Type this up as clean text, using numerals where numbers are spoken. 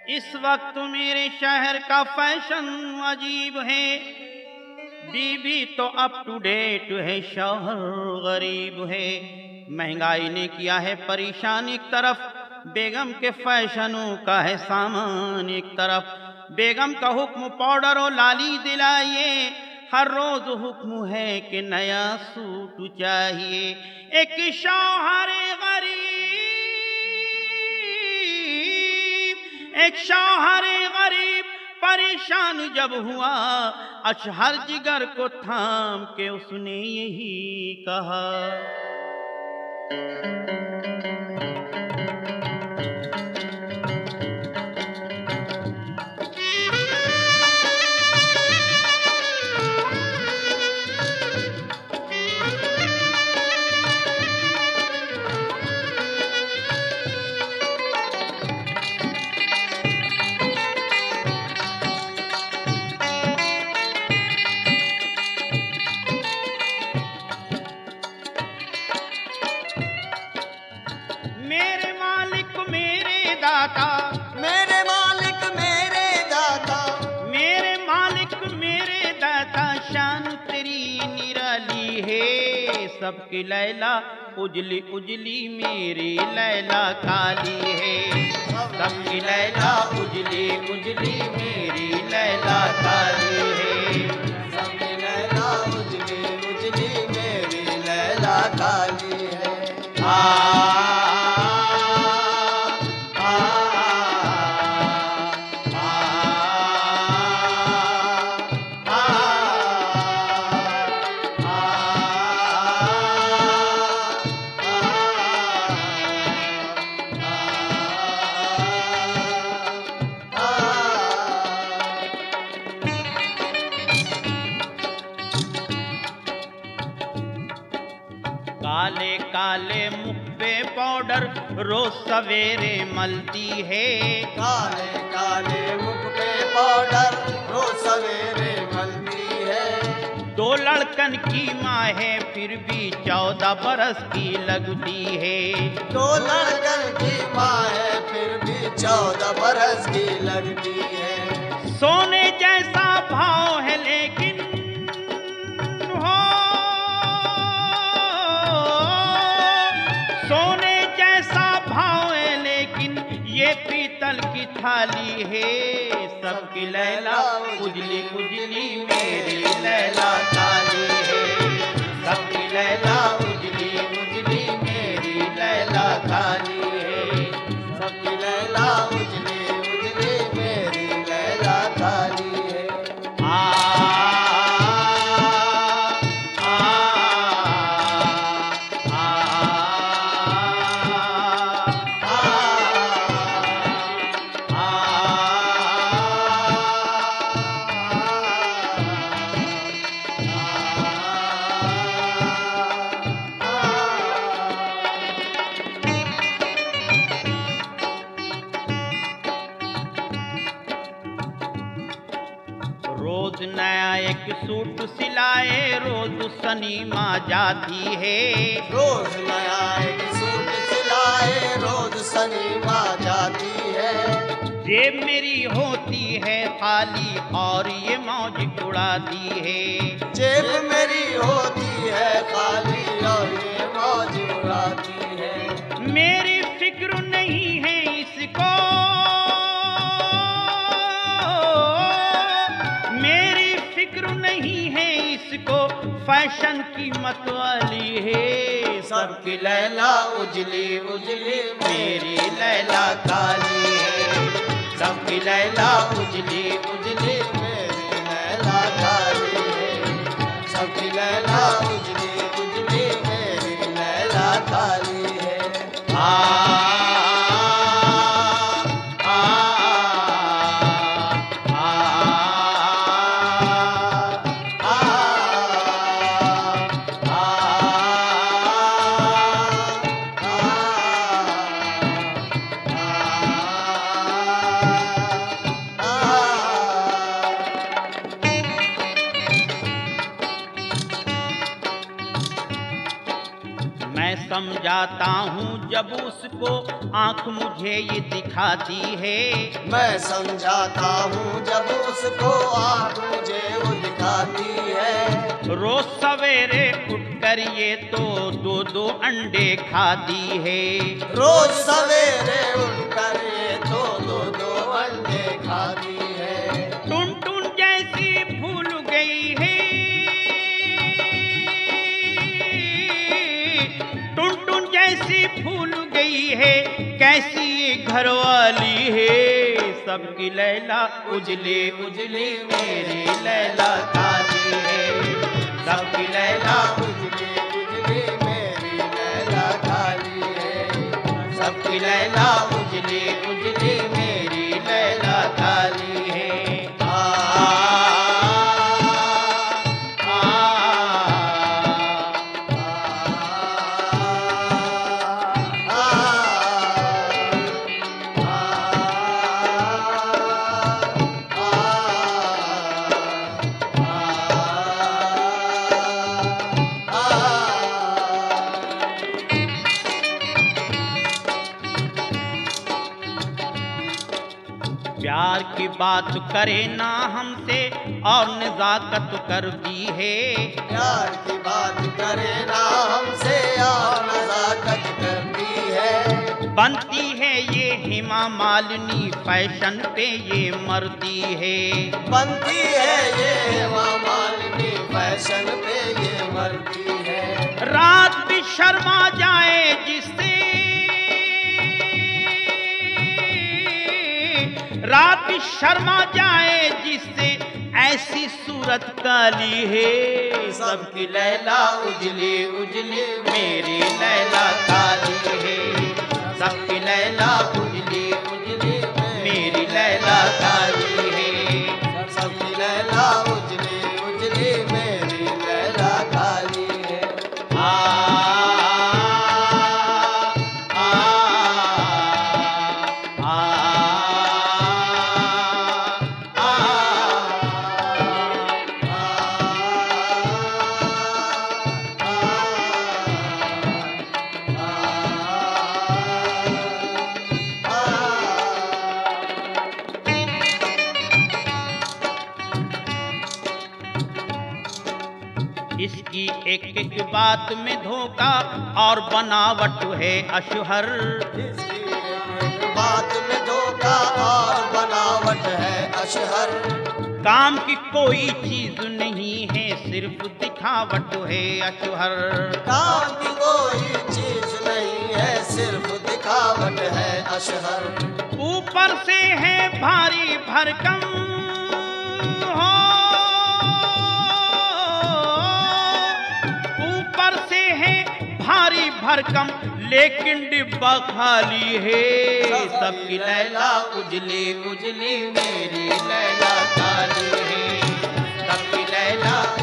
इस वक्त मेरे शहर का फैशन अजीब है, बीवी तो अप टू डेट है, शौहर गरीब है। महंगाई ने किया है परेशान एक तरफ, बेगम के फैशनों का है सामान एक तरफ। बेगम का हुक्म पाउडर और लाली दिलाइए, हर रोज हुक्म है कि नया सूट चाहिए। एक शौहर गरीब परेशान जब हुआ, अशहर जिगर को थाम के उसने यही कहा। मेरे मालिक मेरे दाता, शान तेरी निराली है। सबकी लैला उजली उजली मेरी लैला काली है। सबकी लैला उजली उजली मेरी लैला काली है। सबकी लैला उजली उजली मेरी लैला काली है। काले काले मुख पे पाउडर रोज सवेरे मलती है। काले काले मुख पे पाउडर रोज सवेरे मलती है। 2 लड़कन की माँ है फिर भी 14 बरस की लगती है। 2 लड़कन की माँ है फिर भी 14 बरस की लगती है। सोने जैसा भाव है लेकिन सोने जैसा भाव है लेकिन ये पीतल की थाली है। सबकी लैला उजली उजली मेरी लैला काली है। सबकी लैला उजली उजली मेरी लैला काली है। सबकी लैला उजली उजली मेरी लैला काली है। रोज नया एक सूट सिलाए, रोज सनीमा जाती है। रोज नया एक सूट सिलाए, रोज सनीमा जाती है। जेब मेरी होती है खाली और ये मौज उड़ाती है। जेब मेरी होती है खाली और ये मौज उड़ाती है। मेरी फिक्र नहीं है इसको, मेरी फिक्र नहीं है इसको, फैशन की मतवाली है। सबकी लैला उजली उजली मेरी लैला काली है। सबकी लैला उजली उजली मेरी लैला काली है। सबकी लैला उजली उजली मेरी लैला काली है। समझाता हूँ जब उसको आंख मुझे ये दिखाती है। मैं समझाता हूँ जब उसको आँख मुझे वो दिखाती है। रोज सवेरे उठकर ये तो दो दो अंडे खाती है। रोज सवेरे उठकर ये तो दो दो अंडे खाती है। टुन टुन जैसी फूल गई है, टुन टुन जैसी फूल गई है, कैसी ये घरवाली है। सबकी लैला उजली उजली मेरी लैला काली है। सबकी लैला उजली उजली मेरी लैला काली है। सबकी लैला उजली उजली मेरी लैला काली है। प्यार की बात करे ना हमसे और नजाकत करती है। प्यार की बात करे ना हमसे और नजाकत करती है। बनती है ये हेमा मालिनी, फैशन पे ये मरती है। बनती है ये हेमा मालिनी, फैशन पे ये मरती है। रात भी शर्मा जाए जिससे, रात भी शर्मा जाए जिससे, ऐसी सूरत काली है। सबकी लैला उजली उजली मेरी लैला काली है। सबकी लैला उजली उजली मेरी लैला काली है। सबकी लैला उजली उजली मेरी लैला काली है। इसकी एक एक बात में धोखा और बनावट है अशहर। इसकी एक बात में धोखा और बनावट है अशहर। काम की कोई चीज नहीं है, सिर्फ दिखावट है अशहर। काम की कोई चीज नहीं है, सिर्फ दिखावट है अशहर। ऊपर से है भारी भरकम हो, ऊपर से है भारी भरकम, लेकिन डिब्बा खाली है। सबकी लैला उजली उजली मेरी लैला काली है। सबकी लैला